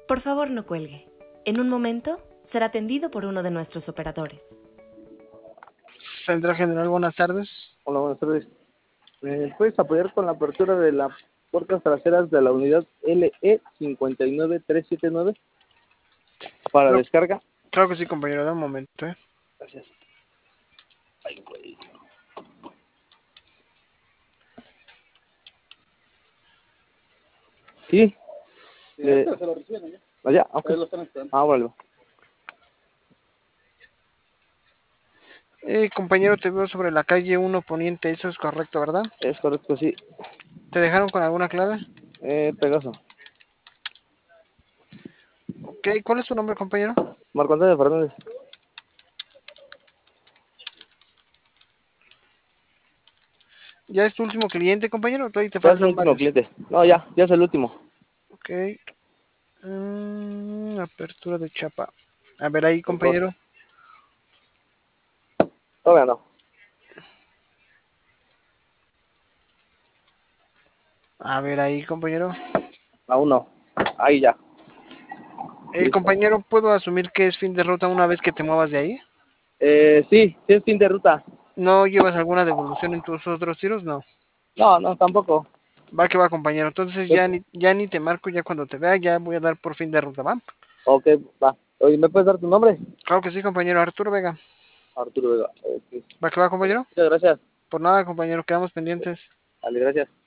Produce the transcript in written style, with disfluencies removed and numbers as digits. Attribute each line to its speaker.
Speaker 1: Por favor, no cuelgue. En un momento será atendido por uno de nuestros operadores.
Speaker 2: Central General, buenas tardes.
Speaker 3: Hola, buenas tardes. ¿Me puedes apoyar con la apertura de las puertas traseras de la unidad LE59379 para
Speaker 2: No,
Speaker 3: descarga?
Speaker 2: claro que sí, compañero, da un momento,
Speaker 3: Gracias. Ay, güey. Sí. Se lo reciben allá. ¿Allá? Ok. Lo están esperando. Vale.
Speaker 2: Compañero, te veo sobre la calle 1 Poniente, eso es correcto, ¿verdad?
Speaker 3: Es correcto, sí.
Speaker 2: ¿Te dejaron con alguna clave?
Speaker 3: Pegaso.
Speaker 2: Ok, ¿cuál es tu nombre, compañero?
Speaker 3: Marco Antonio Fernández.
Speaker 2: ¿Ya es tu último cliente, compañero? Todavía te
Speaker 3: Ya es el
Speaker 2: faltan
Speaker 3: último
Speaker 2: varios.
Speaker 3: cliente. No, ya es el último.
Speaker 2: Ok. Apertura de chapa. A ver ahí, compañero.
Speaker 3: Todavía no.
Speaker 2: A ver ahí, compañero.
Speaker 3: Aún no. Ahí ya. Listo.
Speaker 2: Compañero, ¿puedo asumir que es fin de ruta una vez que te muevas de ahí?
Speaker 3: Sí es fin de ruta.
Speaker 2: ¿No llevas alguna devolución en tus otros tiros? No.
Speaker 3: No, tampoco.
Speaker 2: Va que va, compañero. Entonces
Speaker 3: Me-
Speaker 2: ya ni te marco, ya cuando te vea, ya voy a dar por fin de ruta, ¿va?
Speaker 3: Ok, va. Oye, ¿me puedes dar tu nombre?
Speaker 2: Claro que sí, compañero. Arturo Vega.
Speaker 3: Arturo Vega. Ok.
Speaker 2: ¿Va que va, compañero?
Speaker 3: Muchas gracias.
Speaker 2: Por nada, compañero, quedamos pendientes.
Speaker 3: Dale, gracias.